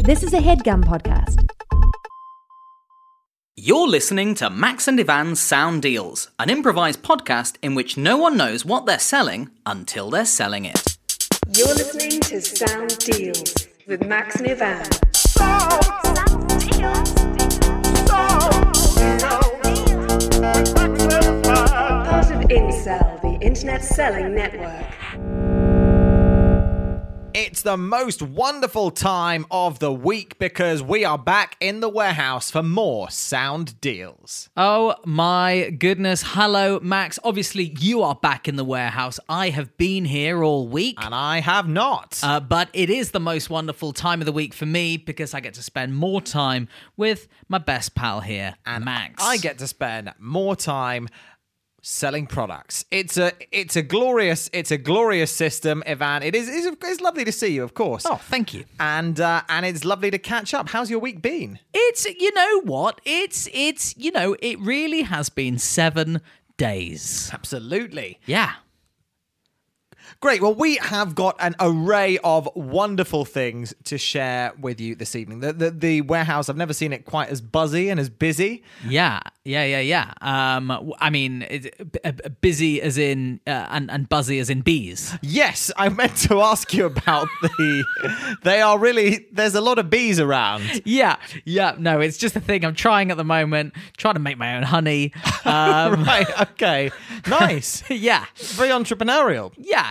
This is a HeadGum podcast. You're listening to Max and Ivan's Sound Deals, an improvised podcast in which no one knows what they're selling until they're selling it. You're listening to Sound Deals with Max and Ivan. Part of Incel, the Internet Selling Network. It's the most wonderful time of the week because we are back in the warehouse for more Sound Deals. Oh my goodness. Hello, Max. Obviously, you are back in the warehouse. I have been here all week. And I have not. But it is the most wonderful time of the week for me because I get to spend more time with my best pal here, And Max. I get to spend more time selling products. It's a glorious system, Ivan. It's lovely to see you, of course. Oh, thank you. And it's lovely to catch up. How's your week been? It's, you know what? It really has been 7 days. Absolutely. Yeah. Great. Well, we have got an array of wonderful things to share with you this evening. The warehouse, I've never seen it quite as buzzy and as busy. Yeah. I mean, busy as in and buzzy as in bees. Yes, I meant to ask you about they are really, there's a lot of bees around. Yeah. No, it's just a thing I'm trying at the moment, trying to make my own honey. Right, okay. Nice. Yeah. Very entrepreneurial. Yeah,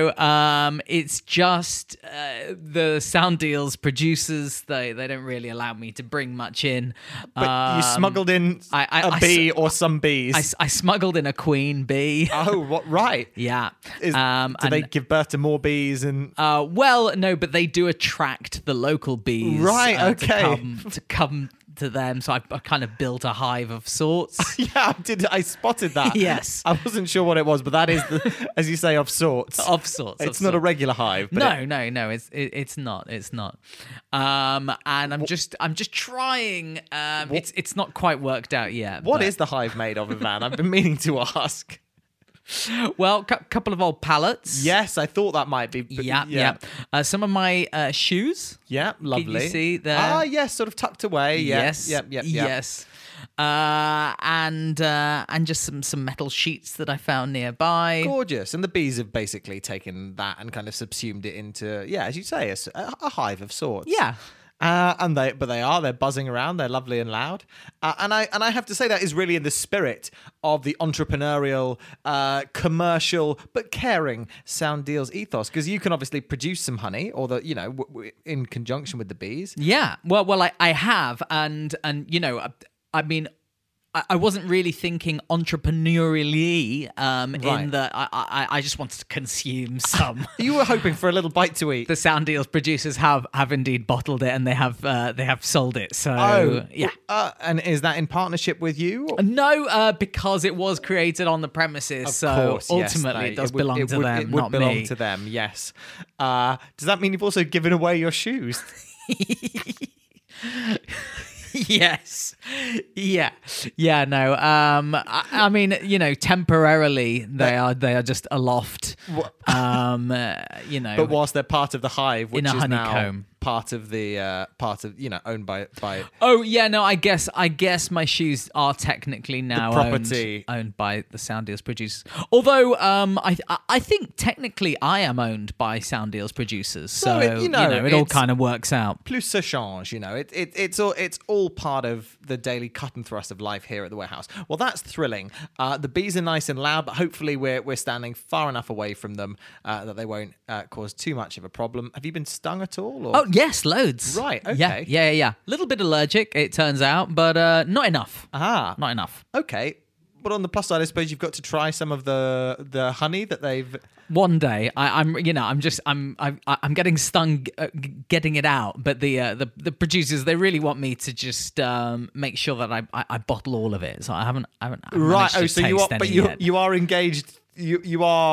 it's just the Sound Deals producers, they don't really allow me to bring much in. But you smuggled in a bee or some bees. I smuggled in a queen bee. Oh, what? Right. Yeah. Do they give birth to more bees? And well, no, but they do attract the local bees. Right, okay. To come to them, so I kind of built a hive of sorts. Yeah, I spotted that. Yes. I wasn't sure what it was, but that is, as you say, of sorts. Of sorts. It's not a regular hive. But No. It's not. It's not. And I'm just trying. It's not quite worked out yet. What is the hive made of, Ivan? I've been meaning to ask. Well, couple of old pallets. Yes, I thought that might be. Yeah. Some of my shoes. Yeah, lovely. Can you see there? Ah, yes, sort of tucked away. Yeah. Yes. Yep. Yes. And just some metal sheets that I found nearby. Gorgeous. And the bees have basically taken that and kind of subsumed it into, as you say, a hive of sorts. Yeah. They're buzzing around. They're lovely and loud, and I have to say that is really in the spirit of the entrepreneurial, commercial but caring Sound Deals ethos. Because you can obviously produce some honey, or in conjunction with the bees. Yeah, well, I have, and I mean, I wasn't really thinking entrepreneurially in that I just wanted to consume some. You were hoping for a little bite to eat. The Sound Deals producers have indeed bottled it, and they have sold it. So yeah. And is that in partnership with you? No, because it was created on the premises. Of course, ultimately, it does belong to them, it would not belong me. to them. Yes. Does that mean you've also given away your shoes? Yes. Yeah. No. I mean, temporarily they are just aloft. But whilst they're part of the hive, which in a is honeycomb. Now part of owned by. Oh yeah, no. I guess my shoes are technically now property owned by the Sound Deals producers. Although I think technically I am owned by Sound Deals producers. So it all kind of works out. Plus ça change, it's all part of the daily cut and thrust of life here at the warehouse. Well, that's thrilling. The bees are nice and loud, but hopefully we're standing far enough away from them that they won't cause too much of a problem. Have you been stung at all? Or? Oh yes, loads. Right. Okay. Yeah. Little bit allergic, it turns out, but not enough. Not enough. Okay. But on the plus side, I suppose you've got to try some of the honey that they've. One day, I'm getting stung getting it out, but the producers, they really want me to just make sure that I bottle all of it. So I haven't Right. Oh, so you are, but you are engaged. You are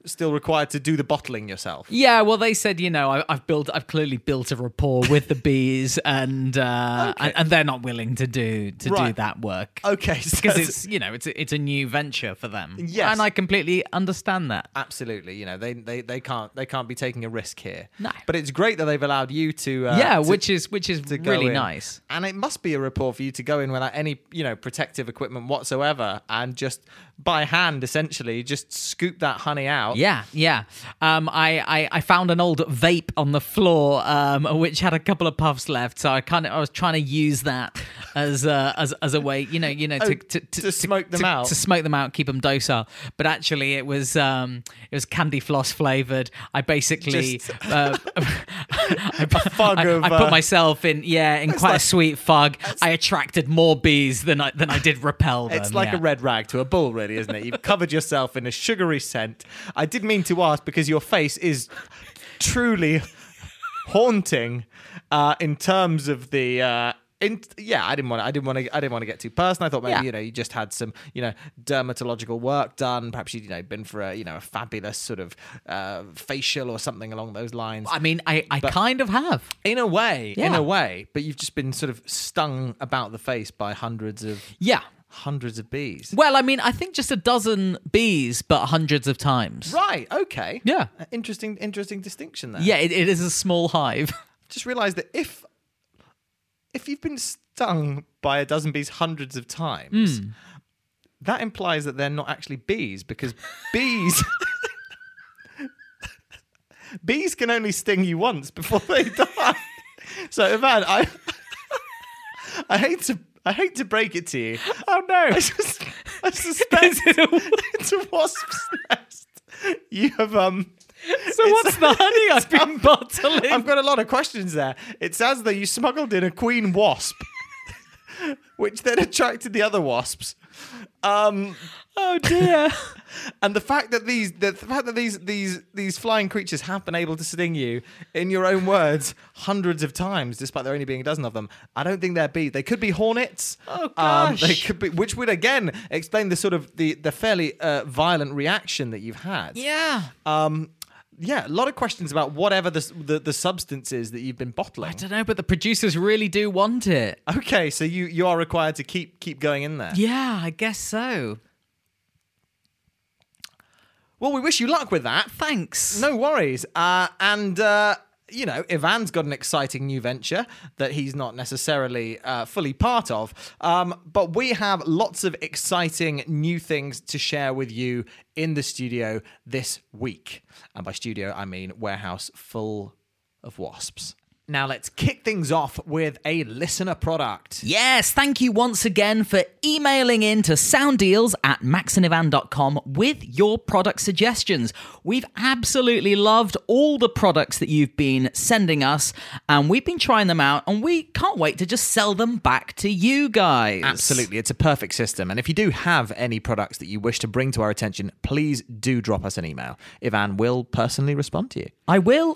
still required to do the bottling yourself? Yeah, well, they said, I've clearly built a rapport with the bees, and they're not willing to do that work. Okay, because it's a new venture for them. Yes, and I completely understand that. Absolutely, they can't be taking a risk here. No, but it's great that they've allowed you to. Which is really nice. And it must be a rapport for you to go in without any protective equipment whatsoever, and just by hand essentially just scoop that honey out. Yeah. I found an old vape on the floor which had a couple of puffs left, so I was trying to use that as a way to smoke them out. To smoke them out, keep them docile. But actually it was candy floss flavored. I basically a fug of I put myself in quite a sweet fug. I attracted more bees than I did repel them. It's like a red rag to a bull, really, isn't it? You've covered yourself in a sugary scent. I did mean to ask, because your face is truly haunting in terms of the. I didn't want to get too personal. I thought maybe you just had some dermatological work done. Perhaps you'd been for a fabulous sort of facial or something along those lines. I mean, I kind of have in a way, but you've just been sort of stung about the face by hundreds of bees. Well, I mean, I think just a dozen bees, but hundreds of times. Right. Okay. Yeah. Interesting distinction there. Yeah, it is a small hive. Just realised that if you've been stung by a dozen bees hundreds of times, that implies that they're not actually bees, because bees can only sting you once before they die. So, Ivan, I hate to break it to you. Oh no! I suspect it's a wasp's nest. You have So what's the honey I've been bottling? I've got a lot of questions there. It sounds like you smuggled in a queen wasp, which then attracted the other wasps. Oh dear! And the fact that these flying creatures have been able to sting you, in your own words, hundreds of times, despite there only being a dozen of them, I don't think they're bees. They could be hornets. Oh gosh! They could be, which would again explain the sort of the fairly violent reaction that you've had. Yeah. Yeah, a lot of questions about whatever the substance is that you've been bottling. I don't know, but the producers really do want it. Okay, so you are required to keep going in there. Yeah, I guess so. Well, we wish you luck with that. Thanks. No worries. Ivan's got an exciting new venture that he's not necessarily fully part of. But we have lots of exciting new things to share with you in the studio this week. And by studio, I mean warehouse full of wasps. Now let's kick things off with a listener product. Yes, thank you once again for emailing in to sounddeals@maxandivan.com with your product suggestions. We've absolutely loved all the products that you've been sending us, and we've been trying them out, and we can't wait to just sell them back to you guys. Absolutely, it's a perfect system. And if you do have any products that you wish to bring to our attention, please do drop us an email. Ivan will personally respond to you. I will.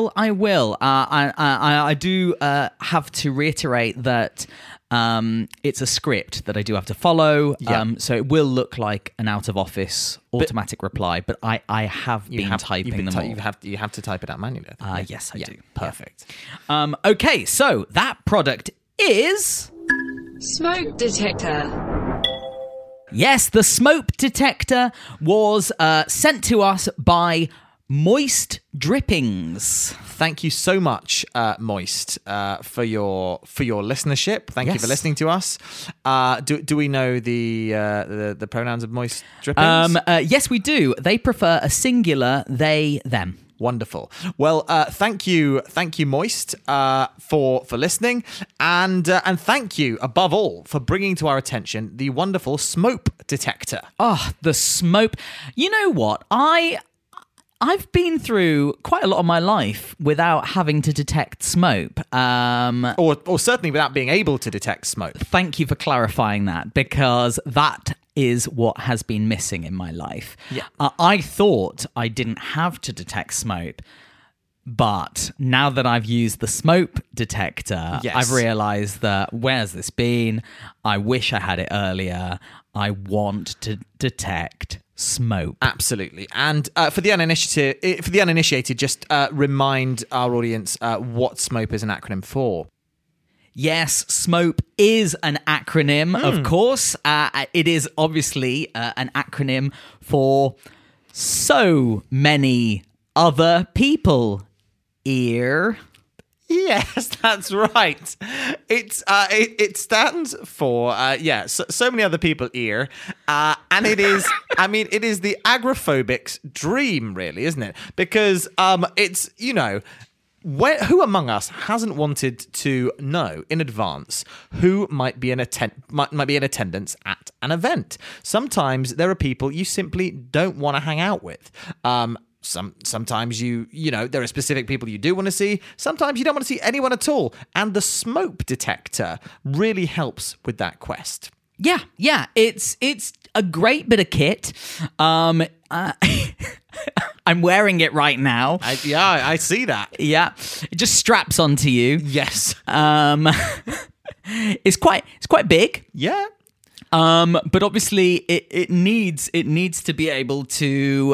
I do have to reiterate that it's a script that I do have to follow. Yeah. So it will look like an out-of-office automatic reply, but I have been typing them all. You have to type it out manually. Yes, I do. Perfect. Yeah. Okay, so that product is... Smoke detector. Yes, the smoke detector was sent to us by Moist Drippings. Thank you so much, Moist, for your listenership. Thank you for listening to us. Do we know the pronouns of Moist Drippings? Yes, we do. They prefer a singular they them. Wonderful. Well, thank you, Moist, for listening, and thank you above all for bringing to our attention the wonderful smoke detector. Oh, the smoke! You know what? I've been through quite a lot of my life without having to detect smoke. Or certainly without being able to detect smoke. Thank you for clarifying that, because that is what has been missing in my life. Yeah. I thought I didn't have to detect smoke, but now that I've used the smoke detector, yes, I've realised that where's this been? I wish I had it earlier. I want to detect SMOPE. Absolutely. And for the uninitiated, just remind our audience what SMOPE is an acronym for. Yes, SMOPE is an acronym, of course. It is obviously an acronym for so many other people. Yes, that's right. It stands for so many other people and it is it is the agrophobic's dream, really, isn't it? Because it's who among us hasn't wanted to know in advance who might be in attendance at an event? Sometimes there are people you simply don't want to hang out with. Sometimes there are specific people you do want to see. Sometimes you don't want to see anyone at all. And the SMOPE detector really helps with that quest. Yeah. It's a great bit of kit. I'm wearing it right now. I see that. Yeah, it just straps onto you. Yes. It's quite big. Yeah. But obviously it needs to be able to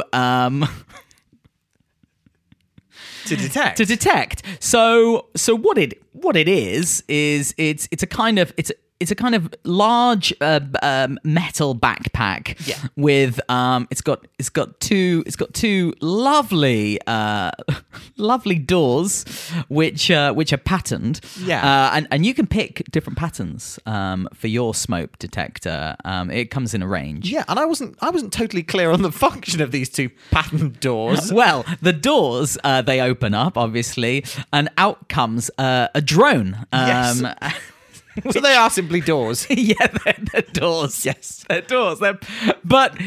to detect. To detect. So what it is it's a kind of large metal backpack. Yeah. With it's got two lovely doors which are patterned. Yeah. And you can pick different patterns for your SMOPE detector. It comes in a range. Yeah, and I wasn't totally clear on the function of these two patterned doors. Well, the doors they open up obviously, and out comes a drone. Yes. So they are simply doors. Yeah, they're doors. Yes. They're doors. But,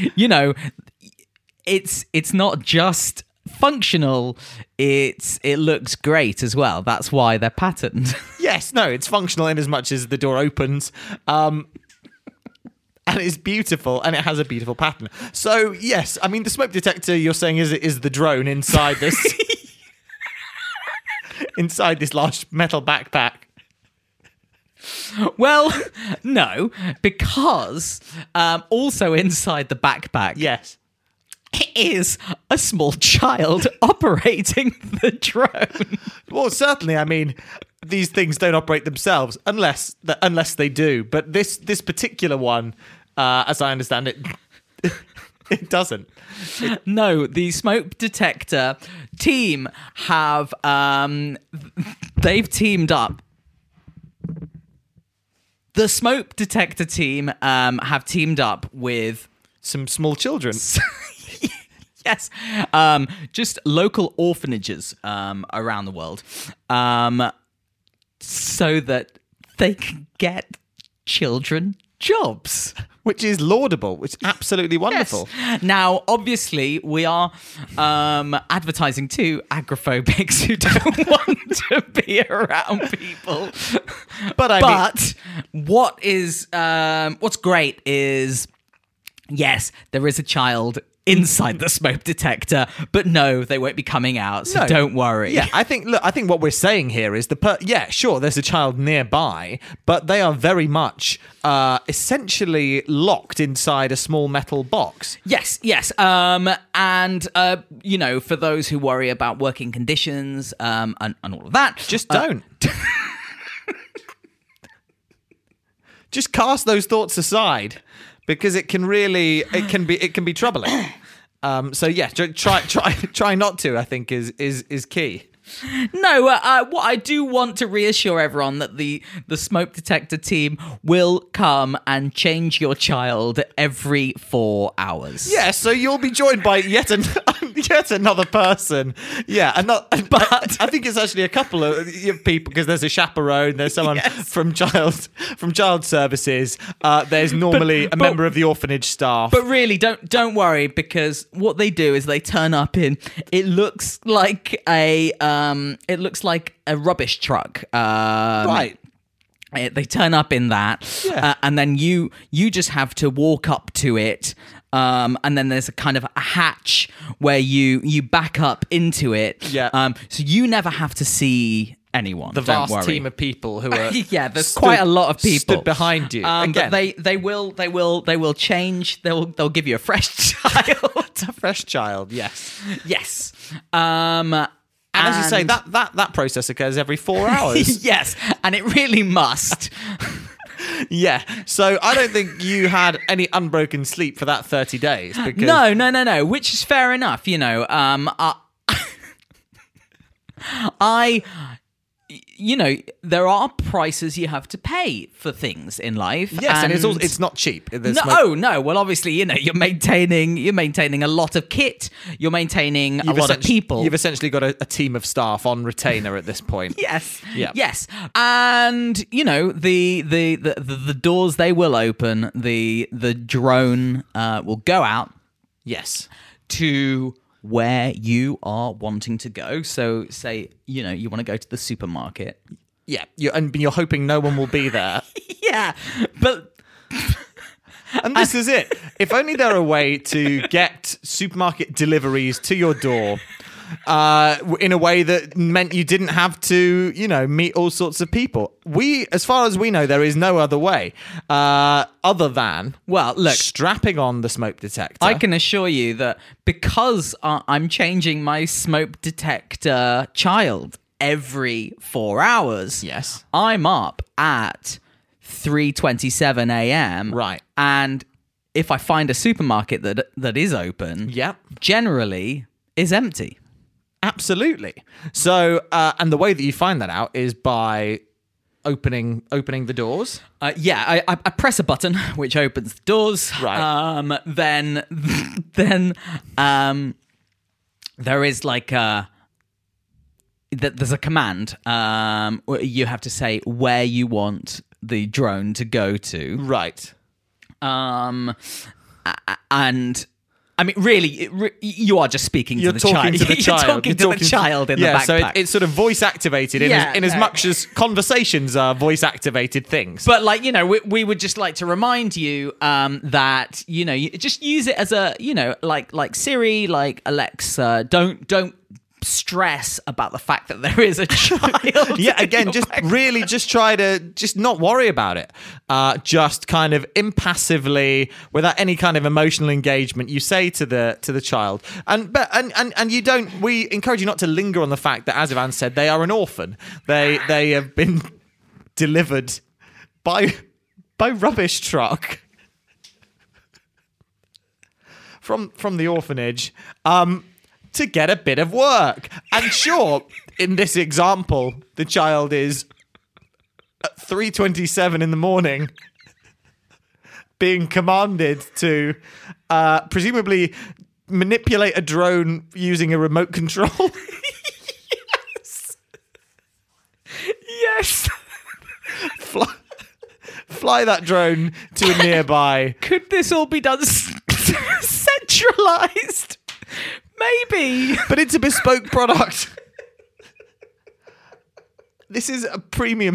it's not just functional. It looks great as well. That's why they're patterned. Yes, no, it's functional in as much as the door opens. And it's beautiful, and it has a beautiful pattern. So, yes, the SMOPE detector you're saying is the drone inside this inside this large metal backpack. Well, no, because also inside the backpack, yes, is a small child operating the drone. Well, certainly, these things don't operate themselves unless they do. But this particular one, as I understand it, it doesn't. No, the SMOPE detector team have they've teamed up. The SMOPE detector team have teamed up with some small children. Yes, just local orphanages around the world, so that they can get children jobs. Which is laudable, which is absolutely wonderful. Yes. Now, obviously, we are advertising to agrophobics who don't want to be around people. But what's great is, yes, there is a child inside the SMOPE detector, but no, they won't be coming out, so don't worry. Yeah, I think what we're saying here is sure, there's a child nearby, but they are very much essentially locked inside a small metal box. Yes, and for those who worry about working conditions and all of that, just don't. Just cast those thoughts aside, because it can be troubling. So yeah, try not to, I think is key. No, what I do want to reassure everyone that the SMOPE detector team will come and change your child every 4 hours. Yeah, so you'll be joined by yet another person. Yeah, but I think it's actually a couple of people, because there's a chaperone, there's someone from child services. There's normally a member of the orphanage staff. But really, don't worry, because what they do is they turn up in. It looks like a rubbish truck. Right. They turn up in that, and then you just have to walk up to it, and then there's a kind of a hatch where you back up into it. Yeah. So you never have to see anyone. The Don't vast worry. team of people who are Yeah, there's quite a lot of people stood behind you. Again, But they will change. They'll give you a fresh child. a fresh child. Yes. Yes. And as you say, that process occurs every 4 hours. Yes, and it really must. Yeah. So I don't think you had any unbroken sleep for that 30 days. Because No. Which is fair enough. There are prices you have to pay for things in life. Yes, and it's not cheap. No. Well, obviously, you're maintaining a lot of kit. You're maintaining a lot of people. You've essentially got a team of staff on retainer at this point. Yes. Yeah. Yes. And the doors, they will open. The drone will go out. Yes. To where you are wanting to go. So say, you want to go to the supermarket. Yeah. You're hoping no one will be there. Yeah. But and this is it. If only there were a way to get supermarket deliveries to your door in a way that meant you didn't have to, meet all sorts of people. As far as we know, there is no other way other than strapping on the smoke detector. I can assure you that because I'm changing my smoke detector child every 4 hours. Yes, I'm up at 3:27 a.m. Right, and if I find a supermarket that is open, generally is empty. Absolutely. So, and the way that you find that out is by opening the doors. I press a button which opens the doors. Right. Then there is there's a command. You have to say where you want the drone to go to. Right. And I mean, really, you are just speaking to the child. You're talking to the child in the backpack. So it's sort of voice activated in as much as conversations are voice activated things. But we would just like to remind you that you just use it as a like Siri, like Alexa. Don't stress about the fact that there is a child. Again, just try to just not worry about it. Just kind of impassively, without any kind of emotional engagement, you say to the child, and you don't. We encourage you not to linger on the fact that, as Ivan said, they are an orphan. They have been delivered by rubbish truck from the orphanage. To get a bit of work. And sure, in this example, the child is at 3:27 in the morning being commanded to presumably manipulate a drone using a remote control. Yes. Fly that drone to a nearby. Could this all be done centralized? Maybe. But it's a bespoke product. This is a premium.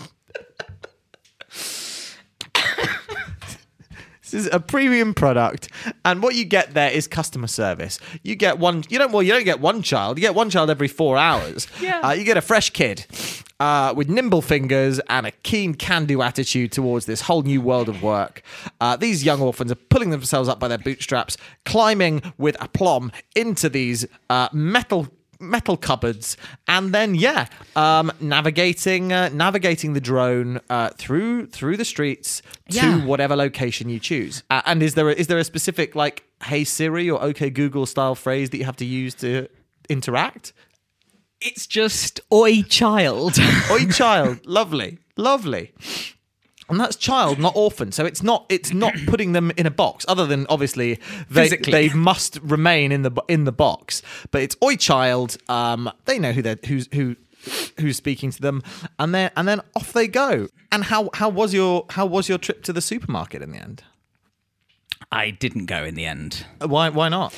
This is a premium product, and what you get there is customer service. You get one. You don't get one child. You get one child every 4 hours. Yeah. You get a fresh kid with nimble fingers and a keen can-do attitude towards this whole new world of work. These young orphans are pulling themselves up by their bootstraps, climbing with aplomb into these metal cupboards, and then navigating the drone through the streets to whatever location you choose. And is there a specific "Hey Siri" or "Okay Google" style phrase that you have to use to interact? It's just "Oi child." Oi child. Lovely. And that's child, not orphan. So it's not putting them in a box. Other than obviously they must remain in the box. But it's oi child. They know who's speaking to them, and then off they go. And how was your trip to the supermarket in the end? I didn't go in the end. Why not?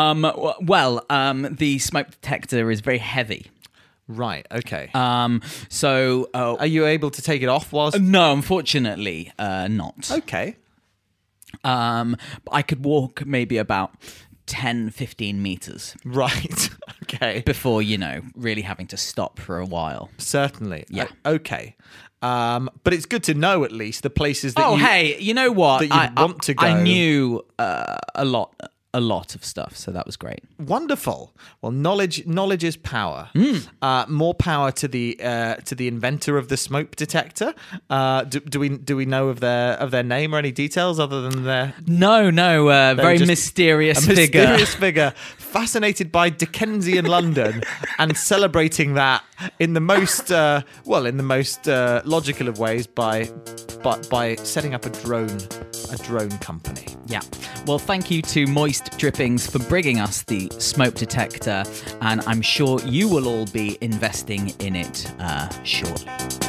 The smoke detector is very heavy. Right. Okay. So are you able to take it off whilst? No, unfortunately, not. Okay. I could walk maybe about 10, 15 meters Right. Okay. before, really having to stop for a while. Certainly. Yeah. Okay. But it's good to know at least the places that Hey, you know what? that you want to go. I knew a lot of stuff, so that was great. Wonderful. Well, knowledge is power. More power to the inventor of the smoke detector. Do we know of their name or any details other than their No, very just mysterious a figure. mysterious figure, fascinated by Dickensian London and celebrating that in the most logical of ways by setting up a drone company. Yeah. Well, thank you to Moist Drippings for bringing us the smoke detector, and I'm sure you will all be investing in it shortly.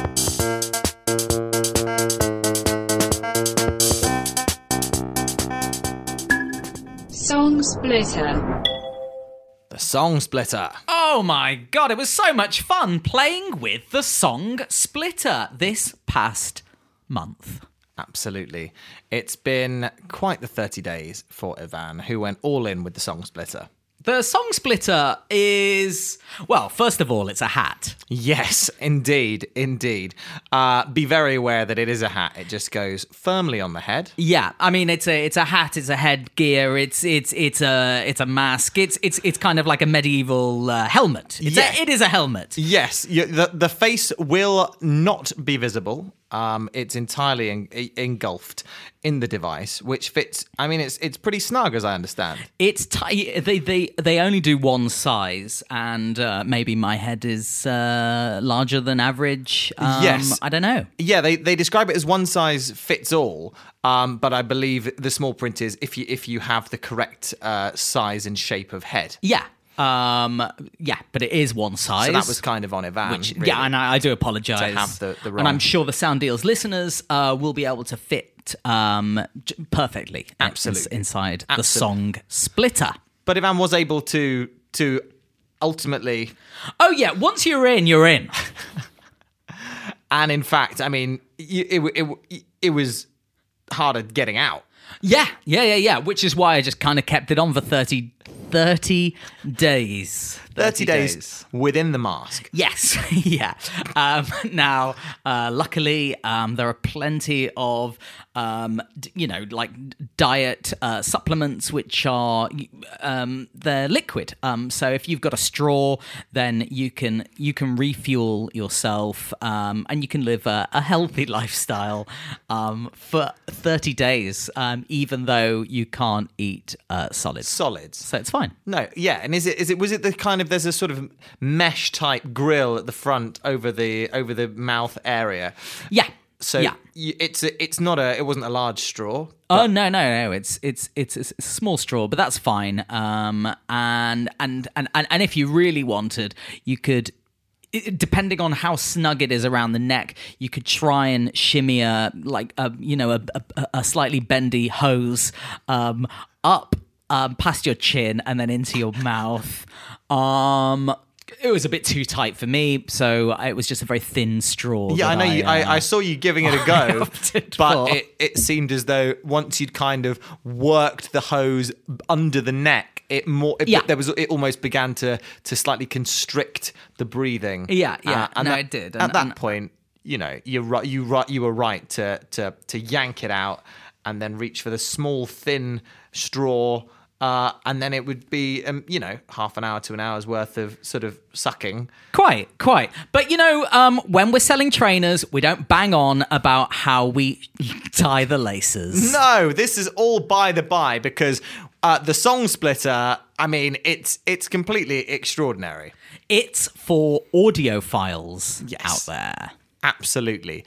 Song Splitter. The Song Splitter. Oh my god, it was so much fun playing with the Song Splitter this past month. Absolutely. It's been quite the 30 days for Ivan, who went all in with the Song Splitter. The Song Splitter is, well, first of all, it's a hat. Yes, indeed. Be very aware that it is a hat. It just goes firmly on the head. Yeah, I mean it's a hat, it's a headgear, it's a mask, it's kind of like a medieval helmet. It is a helmet. Yes, the face will not be visible. It's entirely engulfed in the device, which fits. I mean, it's pretty snug, as I understand. It's they only do one size, and maybe my head is larger than average. Yes, I don't know. Yeah, they describe it as one size fits all. But I believe the small print is if you have the correct size and shape of head. Yeah. But it is one size. So that was kind of on Ivan. Really, yeah, and I do apologise. to have the wrong. And I'm sure the Sound Deals listeners will be able to fit perfectly Absolutely. inside the Song Splitter. But Ivan was able to ultimately. Oh yeah, once you're in, you're in. And in fact, I mean, it was harder getting out. Yeah. Which is why I just kind of kept it on for 30 days. 30 days within the mask. Yes, yeah. Now, luckily, there are plenty of, like diet supplements which are they're liquid. So if you've got a straw, then you can refuel yourself, and you can live a healthy lifestyle for 30 days, even though you can't eat solids. So it's fine. No, yeah, and was it the kind of, there's a sort of mesh type grill at the front over the mouth area. Yeah. So yeah. It wasn't a large straw. Oh no! It's a small straw, but that's fine. And if you really wanted, you could, depending on how snug it is around the neck, you could try and shimmy a slightly bendy hose up past your chin and then into your mouth. It was a bit too tight for me, so it was just a very thin straw. Yeah, I know you. I saw you giving it a go, but for. it seemed as though once you'd kind of worked the hose under the neck, it almost began to slightly constrict the breathing. Yeah. It did. At that point, you were right to yank it out and then reach for the small thin straw. And then it would be, half an hour to an hour's worth of sort of sucking. Quite. But, when we're selling trainers, we don't bang on about how we tie the laces. No, this is all by the by, because the Song Splitter, I mean, it's completely extraordinary. It's for audiophiles out there. Absolutely.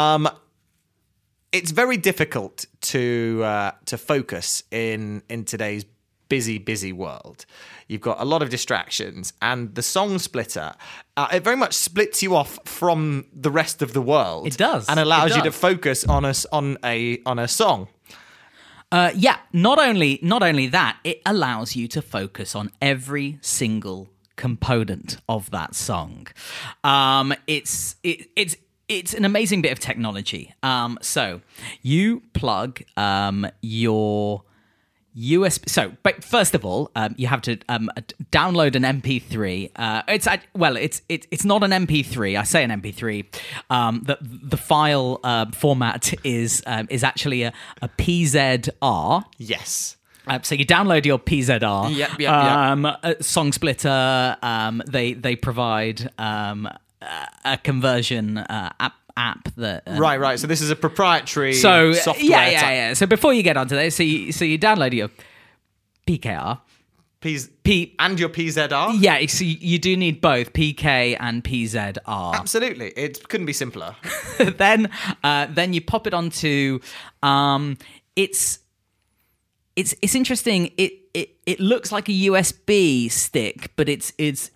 It's very difficult to focus in today's busy world. You've got a lot of distractions, and the Song Splitter, it very much splits you off from the rest of the world. It does, and allows you to focus on a song. Not only that, it allows you to focus on every single component of that song. It's an amazing bit of technology. So you plug USB. So, but first of all, you have to download an MP3. It's not an MP3. I say an MP3. The file format is actually a PZR. Yes. So you download your PZR. Yep. Song Splitter. They provide a conversion app that Right. So this is a proprietary software. software. So before you get onto this, so you download your PKR. And your PZR? Yeah, so you do need both PK and PZR. Absolutely. It couldn't be simpler. Then you pop it onto it's interesting. It looks like a USB stick, but it's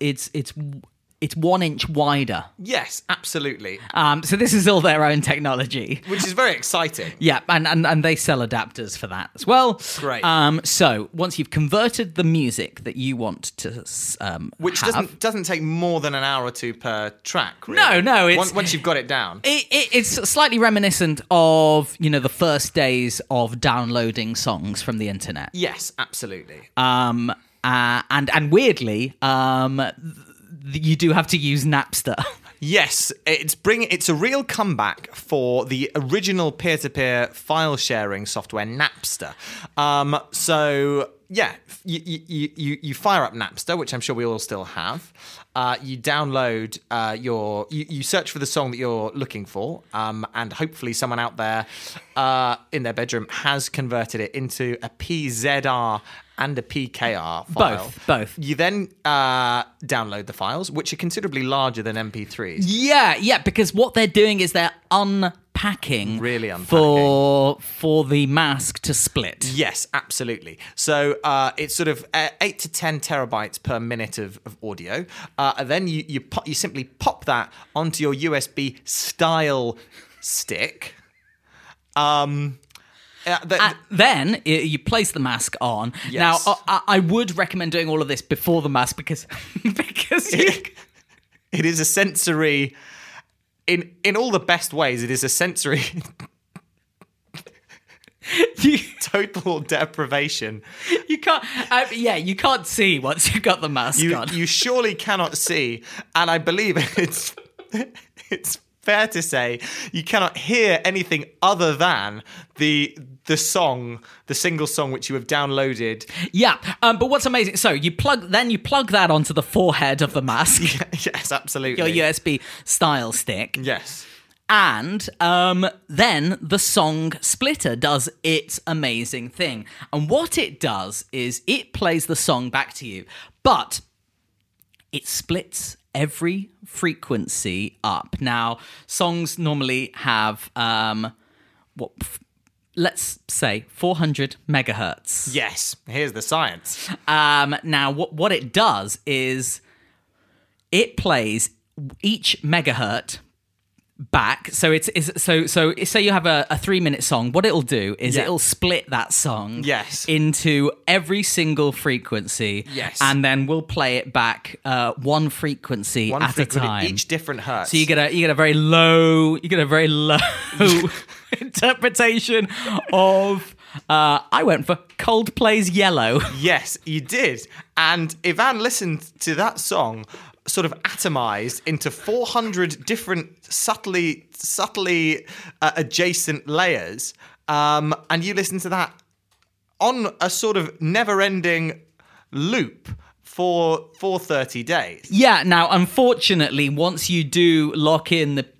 1 inch wider. Yes, absolutely. So this is all their own technology, Which is very exciting. Yeah, and they sell adapters for that as well. Great. So once you've converted the music that you want to Which have, doesn't take more than an hour or two per track, really. No, it's once you've got it down. It's slightly reminiscent of the first days of downloading songs from the internet. Yes, absolutely. And weirdly, you do have to use Napster. Yes, it's a real comeback for the original peer-to-peer file sharing software Napster. So yeah, you fire up Napster, which I'm sure we all still have. You download you search for the song that you're looking for, and hopefully someone out there in their bedroom has converted it into a PZR and a PKR file. Both. You then download the files, which are considerably larger than MP3s. Yeah, because what they're doing is they're unpacking. Really unpacking. For the mask to split. Yes, absolutely. So it's sort of 8 to 10 terabytes per minute of audio. And then you simply pop that onto your USB style stick. Then you place the mask on. Yes. Now, I would recommend doing all of this before the mask because it is a sensory, in all the best ways, it is a sensory total deprivation. You can't. You can't see once you've got the mask on. You surely cannot see, and I believe it's fair to say you cannot hear anything other than the song, the single song which you have downloaded. Yeah, but what's amazing? So you plug that onto the forehead of the mask. Yes, absolutely. Your USB style stick. Yes. And then the song splitter does its amazing thing. And what it does is it plays the song back to you, but it splits every frequency up. Now, songs normally have, let's say 400 megahertz. Yes, here's the science. Now, what it does is it plays each megahertz back. So so say you have a 3-minute song. What it'll do is it'll split that song into every single frequency. Yes. And then we'll play it back one frequency at a time. Each different hertz. So you get a very low interpretation of I went for Coldplay's Yellow. Yes, you did. And Ivan listened to that song sort of atomized into 400 different subtly adjacent layers, and you listen to that on a sort of never-ending loop for 30 days. Yeah, now, unfortunately, once you do lock in the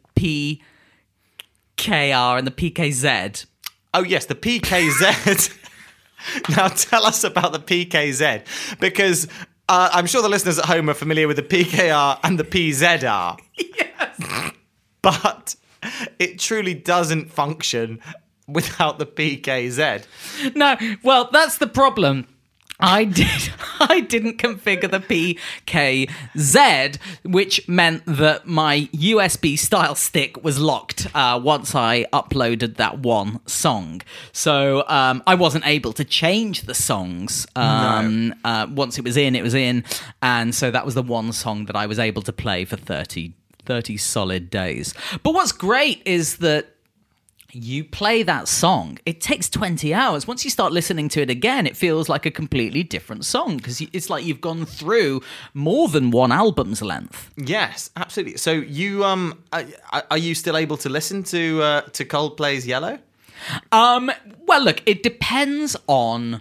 PKR and the PKZ... Oh, yes, the PKZ. Now, tell us about the PKZ, because... I'm sure the listeners at home are familiar with the PKR and the PZR. Yes. But it truly doesn't function without the PKZ. No, well, that's the problem. I didn't configure the PKZ, which meant that my USB style stick was locked once I uploaded that one song. So I wasn't able to change the songs. Once it was in. And so that was the one song that I was able to play for 30 solid days. But what's great is that You play that song, it takes 20 hours. Once you start listening to it again, it feels like a completely different song because it's like you've gone through more than one album's length. Yes, absolutely. So you are you still able to listen to Coldplay's Yellow? Well, look, it depends on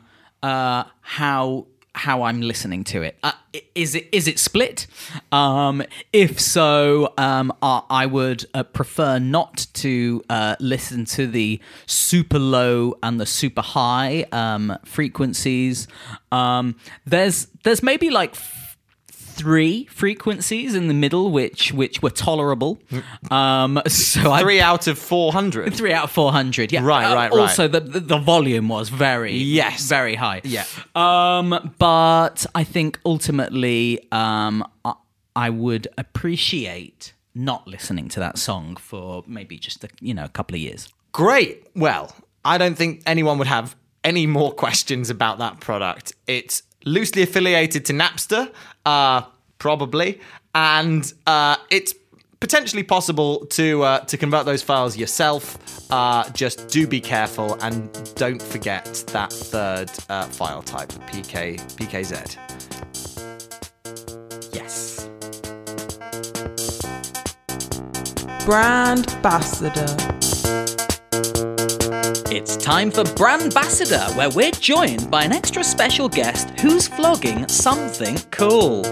how I'm listening to it. Is it split? If so, I would prefer not to listen to the super low and the super high frequencies. There's maybe like 3 frequencies in the middle which were tolerable. So 3 out of 400. 3 out of 400. Yeah. Right. Also, the volume was very high. Yeah. But I think ultimately, I would appreciate not listening to that song for maybe just a couple of years. Great. Well, I don't think anyone would have any more questions about that product. It's loosely affiliated to Napster, probably, and it's potentially possible to convert those files yourself. Just do be careful and don't forget that third file type, PKZ. Yes. Brand Ambassador. It's time for Brand Ambassador, where we're joined by an extra special guest who's vlogging something cool.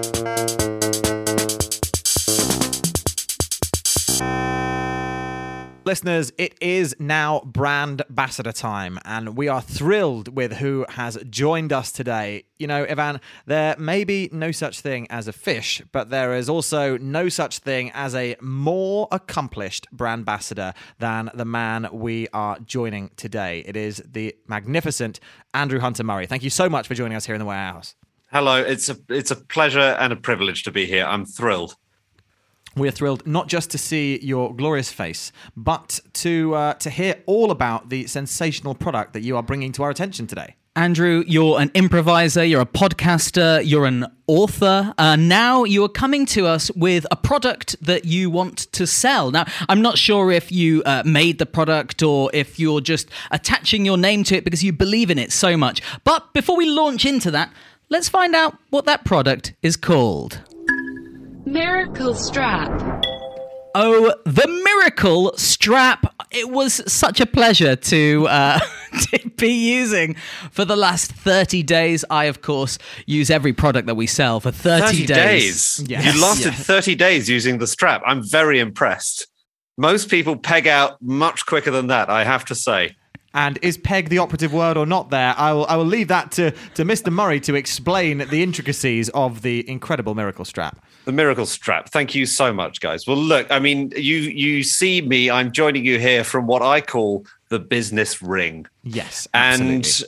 Listeners, it is now Brand Ambassador time, and we are thrilled with who has joined us today. You know, Ivan, there may be no such thing as a fish, but there is also no such thing as a more accomplished brand ambassador than the man we are joining today. It is the magnificent Andrew Hunter-Murray. Thank you so much for joining us here in the Warehouse. Hello, it's a pleasure and a privilege to be here. I'm thrilled. We're thrilled not just to see your glorious face, but to hear all about the sensational product that you are bringing to our attention today. Andrew, you're an improviser, you're a podcaster, you're an author. Now you are coming to us with a product that you want to sell. Now, I'm not sure if you made the product or if you're just attaching your name to it because you believe in it so much. But before we launch into that, let's find out what that product is called. Miracle Strap. Oh, the Miracle Strap. It was such a pleasure to be using for the last 30 days. I, of course, use every product that we sell for 30 days. Yes. You lasted 30 days using the strap. I'm very impressed. Most people peg out much quicker than that, I have to say. And is peg the operative word or not there? I will leave that to Mr. Murray to explain the intricacies of the incredible Miracle Strap. The Miracle Strap. Thank you so much, guys. Well, look, I mean, you see me. I'm joining you here from what I call the business ring. Yes, absolutely.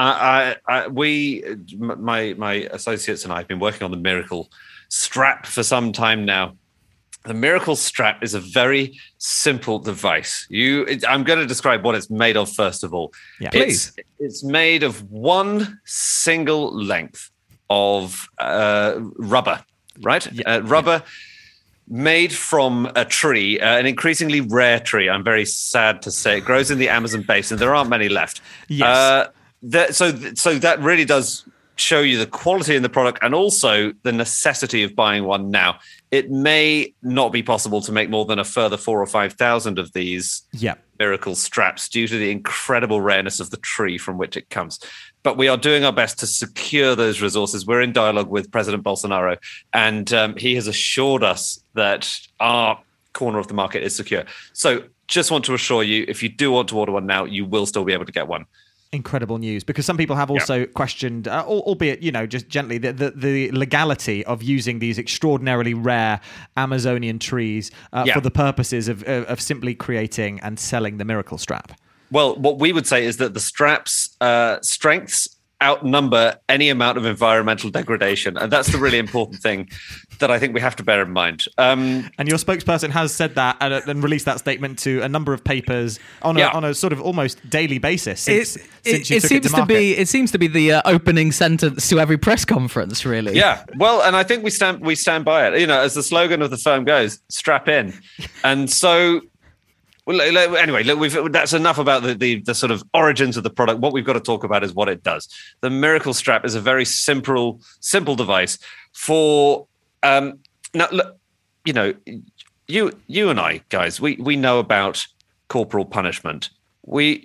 And my associates and I have been working on the Miracle Strap for some time now. The Miracle Strap is a very simple device. I'm going to describe what it's made of first of all. Yeah, please. It's made of one single length of rubber, right? Yeah. Rubber made from a tree, an increasingly rare tree. I'm very sad to say it grows in the Amazon basin. There aren't many left. Yes. So that really does show you the quality in the product and also the necessity of buying one now. It may not be possible to make more than a further 4,000 or 5,000 of these Miracle Straps due to the incredible rareness of the tree from which it comes. But we are doing our best to secure those resources. We're in dialogue with President Bolsonaro, and he has assured us that our corner of the market is secure. So just want to assure you, if you do want to order one now, you will still be able to get one. Incredible news, because some people have also questioned, albeit, just gently, the legality of using these extraordinarily rare Amazonian trees for the purposes of simply creating and selling the Miracle Strap. Well, what we would say is that the strap's strengths outnumber any amount of environmental degradation. And that's the really important thing that I think we have to bear in mind. And your spokesperson has said that and released that statement to a number of papers on a sort of almost daily basis since you took it to market. It seems to be the opening sentence to every press conference, really. Yeah, well, and I think we stand by it. As the slogan of the firm goes, strap in. And so Well, anyway, look, that's enough about the sort of origins of the product. What we've got to talk about is what it does. The Miracle Strap is a very simple device for now. Look, you know, you and I, guys, we know about corporal punishment. We've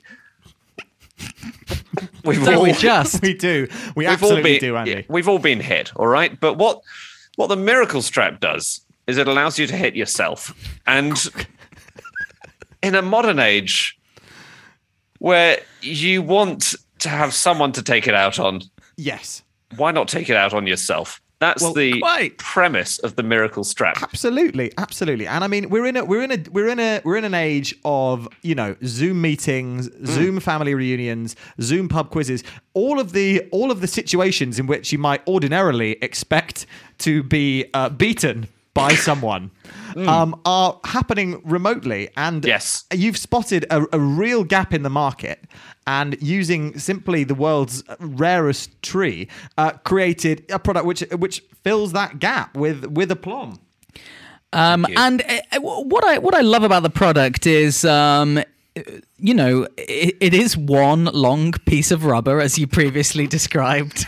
Don't we just? We do. We absolutely do, Andy. We've all been hit, all right? But what the Miracle Strap does is it allows you to hit yourself. And in a modern age where you want to have someone to take it out on, Yes. why not take it out on yourself? That's the quite. premise of the Miracle Strap. Absolutely. And I mean, we're in an age of, you know, Zoom meetings, Zoom family reunions, Zoom pub quizzes, all of the situations in which you might ordinarily expect to be beaten by someone are happening remotely. And Yes. you've spotted a real gap in the market, and using simply the world's rarest tree, created a product which fills that gap with aplomb. And what I love about the product is, you know, it is one long piece of rubber, as you previously described.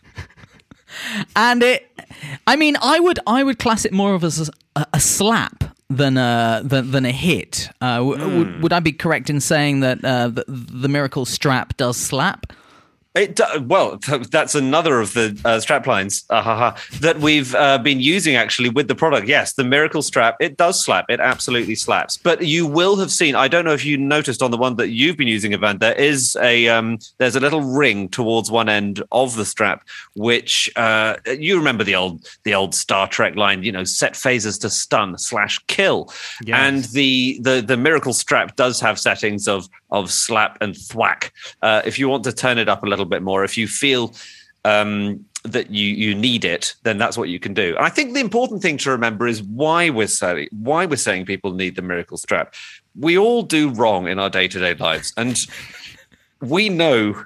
And I would class it more of as a slap than a hit. Would I be correct in saying that the Miracle Strap does slap? Well, that's another of the strap lines that we've been using actually with the product. Yes, the Miracle Strap, it does slap. It absolutely slaps. But you will have seen, I don't know if you noticed on the one that you've been using, Ivan, there is there's a little ring towards one end of the strap, which you remember the old Star Trek line, you know, set phasers to stun / kill. Yes. And the Miracle Strap does have settings of slap and thwack. If you want to turn it up a little bit more, if you feel that you need it, then that's what you can do. And I think the important thing to remember is why we're saying people need the Miracle Strap. We all do wrong in our day-to-day lives, and we know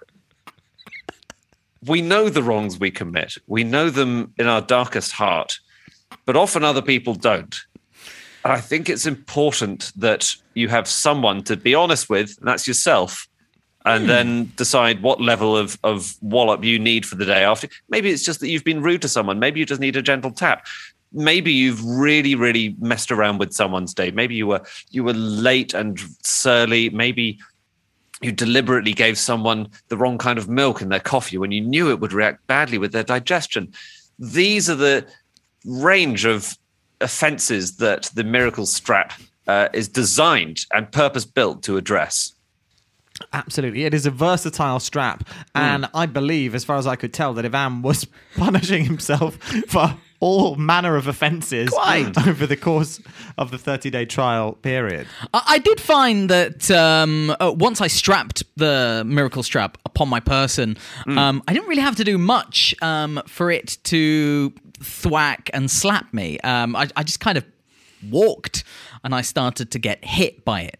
the wrongs we commit. We know them in our darkest heart, but often other people don't. And I think it's important that you have someone to be honest with, and that's yourself, and then decide what level of wallop you need for the day after. Maybe it's just that you've been rude to someone. Maybe you just need a gentle tap. Maybe you've really, really messed around with someone's day. Maybe you were late and surly. Maybe you deliberately gave someone the wrong kind of milk in their coffee when you knew it would react badly with their digestion. These are the range of offenses that the Miracle Strap is designed and purpose-built to address. Absolutely. It is a versatile strap. And I believe, as far as I could tell, that Ivan was punishing himself for all manner of offences over the course of the 30-day trial period. I did find that once I strapped the Miracle Strap upon my person, I didn't really have to do much for it to thwack and slap me. I just kind of walked and I started to get hit by it.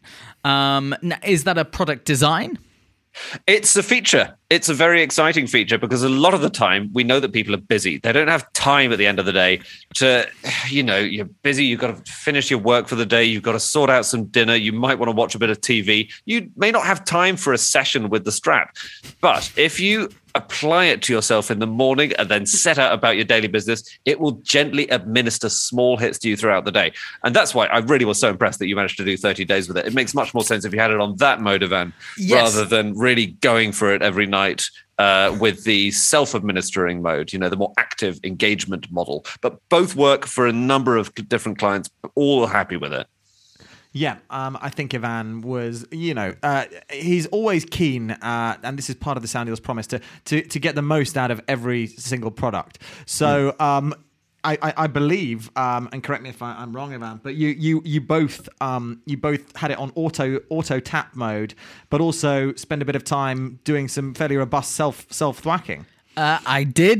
Is that a product design? It's a feature. It's a very exciting feature because a lot of the time we know that people are busy. They don't have time at the end of the day to, you know, you're busy. You've got to finish your work for the day. You've got to sort out some dinner. You might want to watch a bit of TV. You may not have time for a session with the strap. But if you apply it to yourself in the morning and then set out about your daily business, it will gently administer small hits to you throughout the day. And that's why I really was so impressed that you managed to do 30 days with it. It makes much more sense if you had it on that mode, Ivan, rather than really going for it every night with the self-administering mode, you know, the more active engagement model. But both work for a number of different clients, all happy with it. Yeah, I think Ivan was, you know, he's always keen, and this is part of the Sound Deal's promise, to get the most out of every single product. So I believe, and correct me if I'm wrong, Ivan, but you both had it on auto tap mode, but also spend a bit of time doing some fairly robust self thwacking. I did.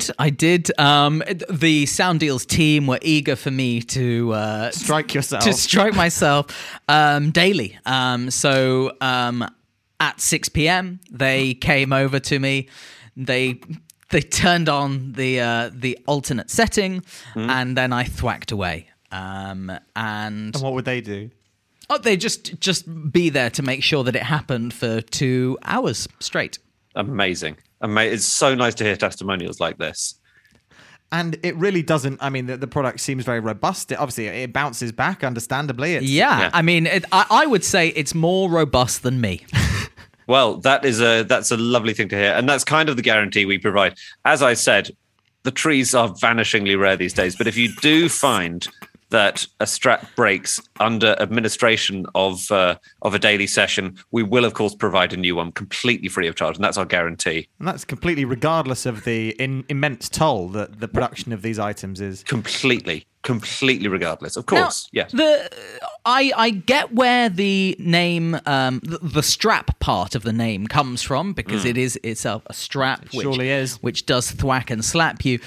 The Sound Deals team were eager for me to strike yourself, to strike myself daily. So at 6 p.m. they came over to me. They turned on the alternate setting, and then I thwacked away. And what would they do? Oh, they just be there to make sure that it happened for 2 hours straight. Amazing. It's so nice to hear testimonials like this. And it really doesn't. I mean, the product seems very robust. Obviously, it bounces back, understandably. Yeah. I mean, I would say it's more robust than me. Well, that's a lovely thing to hear. And that's kind of the guarantee we provide. As I said, the trees are vanishingly rare these days. But if you do find that a strap breaks under administration of a daily session, we will, of course, provide a new one completely free of charge. And that's our guarantee. And that's completely regardless of the immense toll that the production of these items is. Completely regardless. Of course, now, yes. I get where the name, the strap part of the name comes from, because it's a strap, surely is, which does thwack and slap you.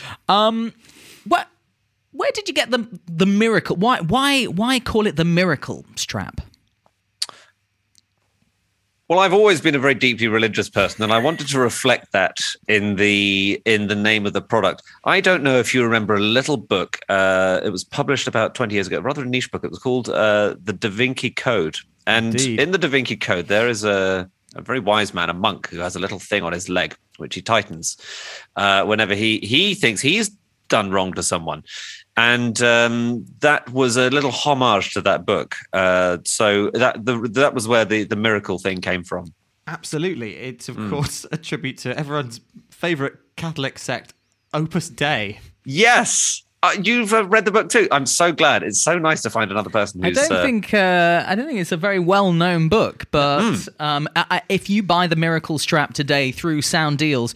Where did you get the miracle? Why call it the miracle strap? Well, I've always been a very deeply religious person, and I wanted to reflect that in the name of the product. I don't know if you remember a little book. It was published about 20 years ago, rather a niche book. It was called The Da Vinci Code. And Indeed. In the Da Vinci Code, there is a very wise man, a monk, who has a little thing on his leg, which he tightens whenever he thinks he's done wrong to someone. And that was a little homage to that book. So that was where the miracle thing came from. Absolutely. It's, of course, a tribute to everyone's favourite Catholic sect, Opus Dei. Yes! You've read the book too. I'm so glad. It's so nice to find another person who's... I don't think it's a very well-known book, but if you buy the Miracle Strap today through Sound Deals,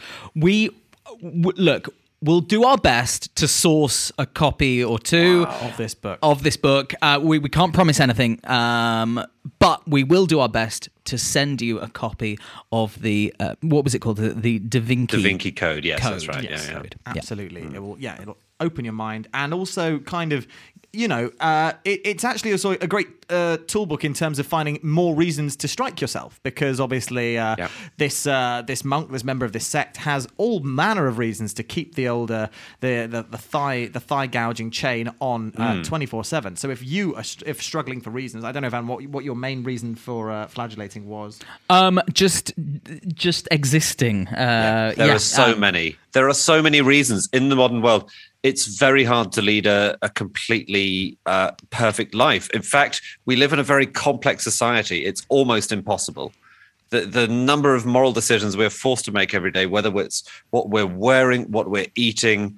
we'll do our best to source a copy or two of this book. We can't promise anything, but we will do our best to send you a copy of the what was it called? The Da Vinci Code. Yes, Code. that's right. Yes. Yeah. Absolutely. It'll open your mind, and also kind of, it's actually also a great toolbook in terms of finding more reasons to strike yourself, because obviously this monk, this member of this sect, has all manner of reasons to keep the thigh gouging chain on 24/7. So if struggling for reasons, I don't know, Van, what your main reason for flagellating was? Just existing. There are so many. There are so many reasons in the modern world. It's very hard to lead a completely perfect life. In fact, we live in a very complex society. It's almost impossible. The number of moral decisions we're forced to make every day, whether it's what we're wearing, what we're eating,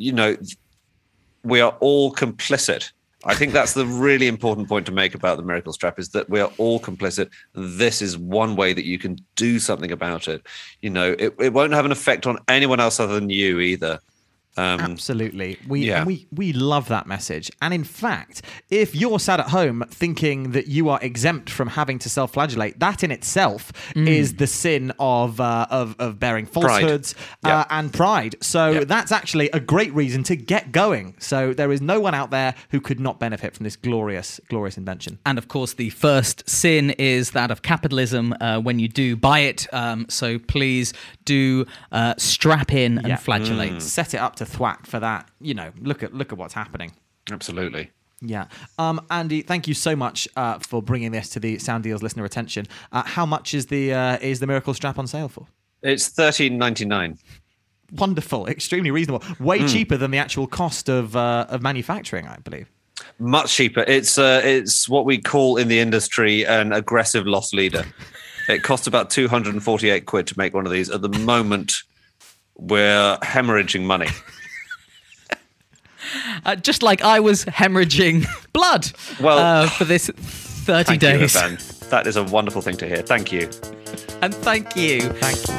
we are all complicit. I think that's the really important point to make about the Miracle Strap, is that we are all complicit. This is one way that you can do something about it. It won't have an effect on anyone else other than you either. Absolutely. We love that message. And in fact, if you're sat at home thinking that you are exempt from having to self-flagellate, that in itself is the sin of bearing falsehoods and pride. So that's actually a great reason to get going. So there is no one out there who could not benefit from this glorious, glorious invention. And of course, the first sin is that of capitalism when you do buy it. So please do strap in and flagellate. Set it up to thwack for that. Look at what's happening. Absolutely. Yeah. Andy, thank you so much for bringing this to the Sound Deals listener attention. How much is the Miracle Strap on sale for? It's $13.99. Wonderful, extremely reasonable, way cheaper than the actual cost of manufacturing, I believe. Much cheaper. It's what we call in the industry an aggressive loss leader. It costs about 248 quid to make one of these. At the moment, we're hemorrhaging money. Just like I was hemorrhaging blood for this 30 days. You, Van. That is a wonderful thing to hear. Thank you. And thank you. Thank you.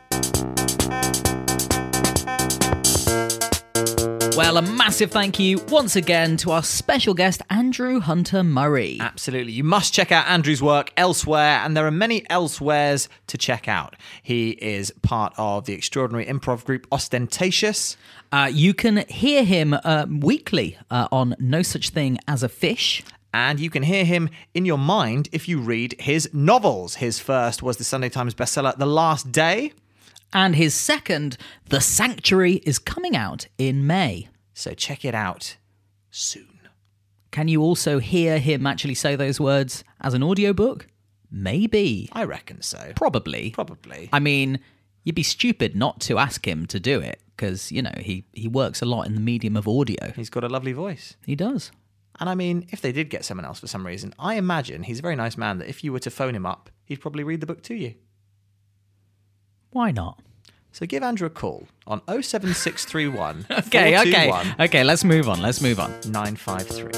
Well, a massive thank you once again to our special guest, Andrew Hunter Murray. Absolutely. You must check out Andrew's work elsewhere, and there are many elsewheres to check out. He is part of the extraordinary improv group Ostentatious. You can hear him weekly on No Such Thing as a Fish. And you can hear him in your mind if you read his novels. His first was the Sunday Times bestseller, The Last Day. And his second, The Sanctuary, is coming out in May. So check it out soon. Can you also hear him actually say those words as an audiobook? Maybe. I reckon so. Probably. Probably. I mean, you'd be stupid not to ask him to do it because, you know, he works a lot in the medium of audio. He's got a lovely voice. He does. And I mean, if they did get someone else for some reason, I imagine he's a very nice man that if you were to phone him up, he'd probably read the book to you. Why not? So give Andrew a call on 07631 Okay, 421 Okay, let's move on. 953.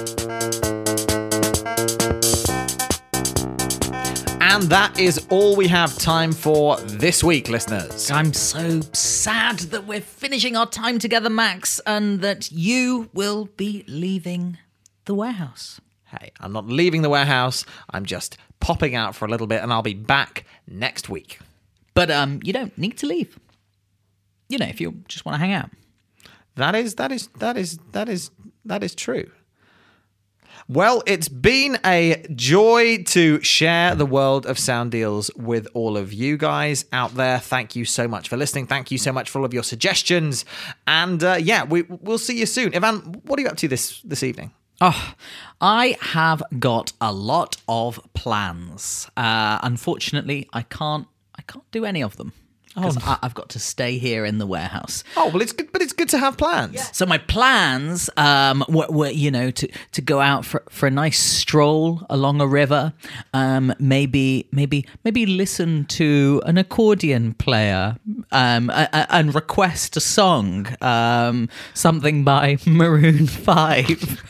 And that is all we have time for this week, listeners. I'm so sad that we're finishing our time together, Max, and that you will be leaving the warehouse. Hey, I'm not leaving the warehouse. I'm just popping out for a little bit and I'll be back next week. But you don't need to leave. You know, if you just want to hang out. That is true. Well, it's been a joy to share the world of sound deals with all of you guys out there. Thank you so much for listening. Thank you so much for all of your suggestions. And we'll see you soon. Ivan, what are you up to this evening? Oh, I have got a lot of plans. Unfortunately, I can't do any of them. Because I've got to stay here in the warehouse. Oh, well, it's good, but it's good to have plans. Yeah. So my plans were you know, to go out for a nice stroll along a river, maybe listen to an accordion player, and request a song, something by Maroon 5.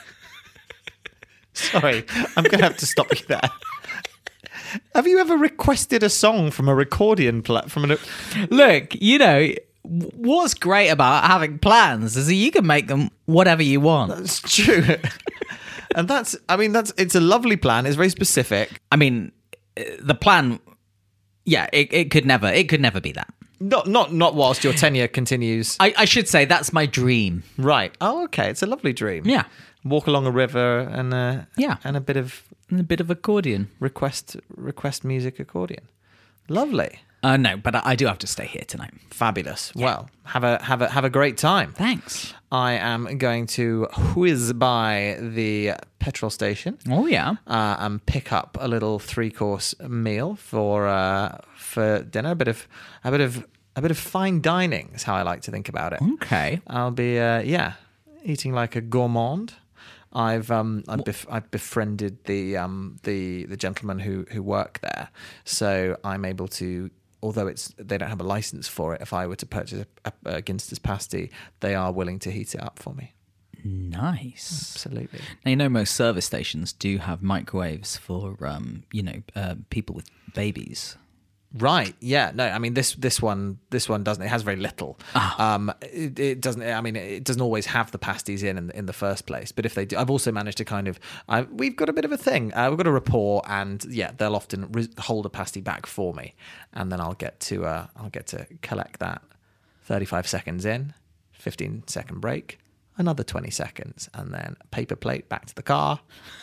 Sorry, I'm going to have to stop you there. Have you ever requested a song from a accordion player? Look, you know, what's great about having plans is that you can make them whatever you want. That's true. And it's a lovely plan. It's very specific. I mean, the plan, yeah, it could never be that. Not whilst your tenure continues. I should say that's my dream. Right. Oh, okay. It's a lovely dream. Yeah. Walk along a river and and a bit of accordion. Request music accordion. Lovely. No, but I do have to stay here tonight. Fabulous. Yeah. Well, have a great time. Thanks. I am going to whiz by the petrol station. Oh yeah. And pick up a little 3-course meal for dinner. A bit of fine dining is how I like to think about it. Okay. I'll be eating like a gourmand. I've befriended the gentlemen who work there, so I'm able to. Although they don't have a license for it, if I were to purchase a Ginster's pasty, they are willing to heat it up for me. Nice. Absolutely. Now, you know, most service stations do have microwaves for people with babies. Right. Yeah. No. I mean, this one doesn't. It has very little. It doesn't. I mean, it doesn't always have the pasties in the first place. But if they do, I've also managed to kind of. We've got a bit of a thing. We've got a rapport, and they'll often hold a pasty back for me, and then I'll get to collect that. 35 seconds in, 15-second break, another 20 seconds, and then paper plate back to the car.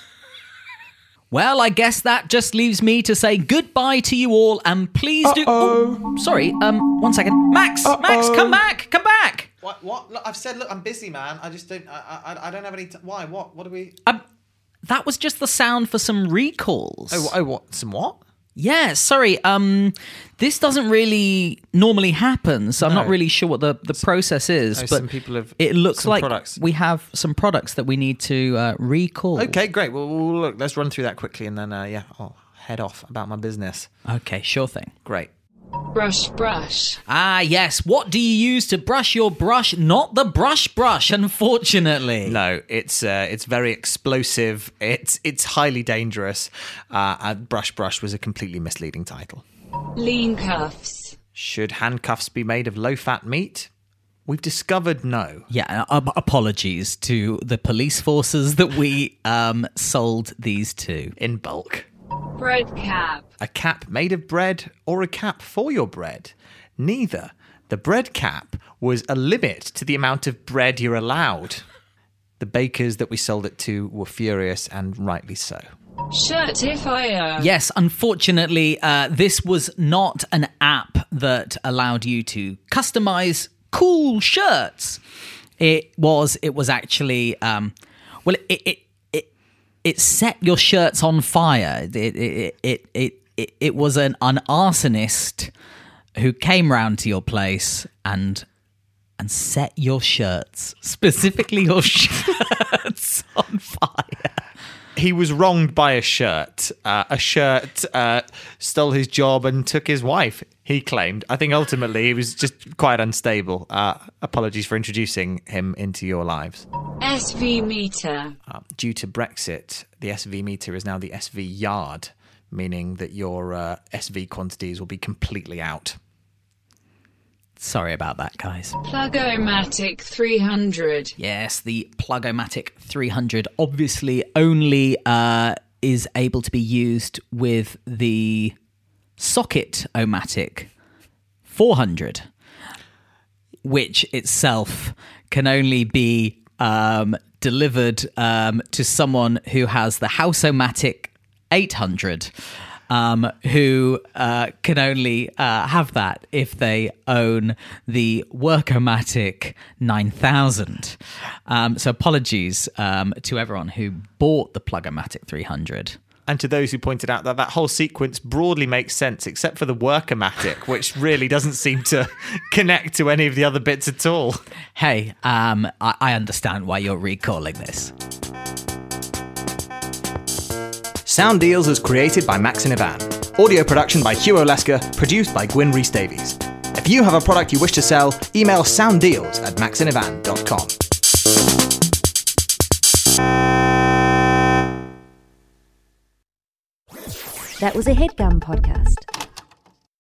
Well, I guess that just leaves me to say goodbye to you all, and please do. Oh, sorry. 1 second, Max. Max, come back. What? Look, I've said. Look, I'm busy, man. I just don't. I don't have any. Why? What? What do we? That was just the sound for some recalls. Oh, what? Some what? Yeah, sorry. This doesn't really normally happen, so I'm not really sure what the process is. But some people have. It looks like products. we have some products that we need to recall. Okay, great. Well, look, let's run through that quickly, and then I'll head off about my business. Okay, sure thing. Great. Brush. Ah, yes. What do you use to brush your brush? Not the brush, unfortunately. No, it's very explosive. It's highly dangerous. Brush was a completely misleading title. Lean cuffs. Should handcuffs be made of low-fat meat? We've discovered no. Yeah, apologies to the police forces that we sold these to. In bulk. Bread cap. A cap made of bread or a cap for your bread? Neither. The bread cap was a limit to the amount of bread you're allowed. The bakers that we sold it to were furious, and rightly so. Shirtifier. Yes, unfortunately, this was not an app that allowed you to customize cool shirts. It was actually, it set your shirts on fire. It was an arsonist who came round to your place and set your shirts, specifically your shirts, on fire. He was wronged by a shirt. A shirt stole his job and took his wife, he claimed. I think ultimately he was just quite unstable. Apologies for introducing him into your lives. SV meter. Due to Brexit, the SV meter is now the SV yard, meaning that your SV quantities will be completely out. Sorry about that, guys. Plug-O-Matic 300. Yes, the Plug-O-Matic 300 obviously only is able to be used with the Socket-O-Matic 400, which itself can only be delivered to someone who has the House-O-Matic 800. Who can only have that if they own the Workomatic 9000. So apologies to everyone who bought the Plug-O-Matic 300. And to those who pointed out that whole sequence broadly makes sense, except for the Workomatic, which really doesn't seem to connect to any of the other bits at all. Hey, I understand why you're recalling this. Sound Deals is created by Max and Ivan. Audio production by Hugh Olesker, produced by Gwyn Rhys-Davies. If you have a product you wish to sell, email sounddeals@maxandivan.com. That was a HeadGum podcast.